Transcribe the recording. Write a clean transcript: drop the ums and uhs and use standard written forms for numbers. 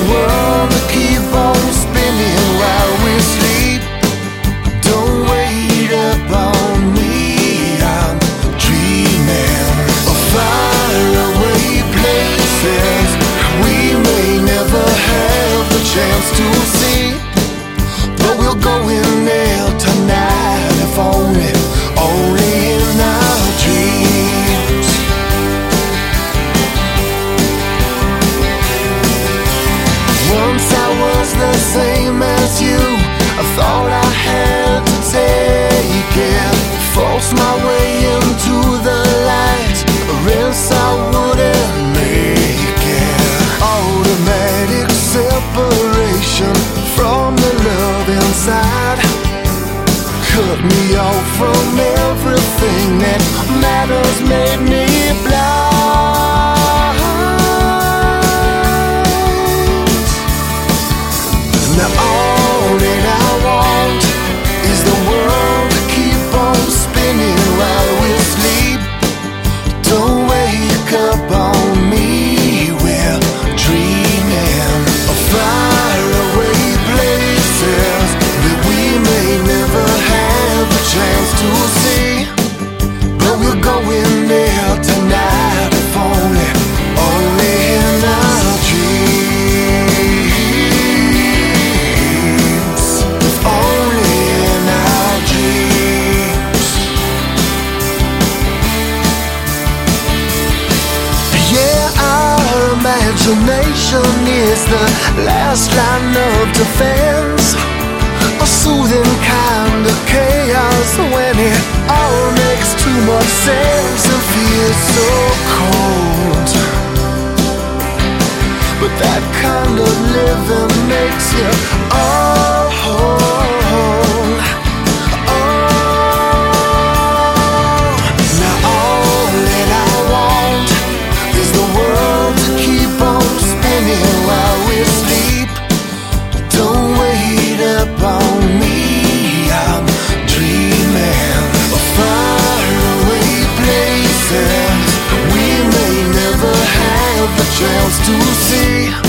world to keep on spinning while we sleep. Don't wait up on me, I'm dreaming of faraway places we may never have the chance to see. But we'll go in there tonight, if only in our dreams. Once I was the same as you, I thought I had to take it, force my way into the light, or else I wouldn't make it. Automatic separation from the love inside cut me off from everything that matters, made me blind. Now all that I want is the world to keep on spinning while we sleep. Don't wake up on me, we're dreaming of faraway places that we may never have a chance to see. But we'll go in there tonight, if only in our dreams. If only in our dreams. Yeah, our imagination is the last line of defense, a soothing kind of chaos when it all makes too much sense and feels so cold. But that kind of living makes you all whole. Now all that I want is the world to keep on spinning while we sleep. Don't wait up on me, I'm dreaming of faraway places we may never have the chance to see.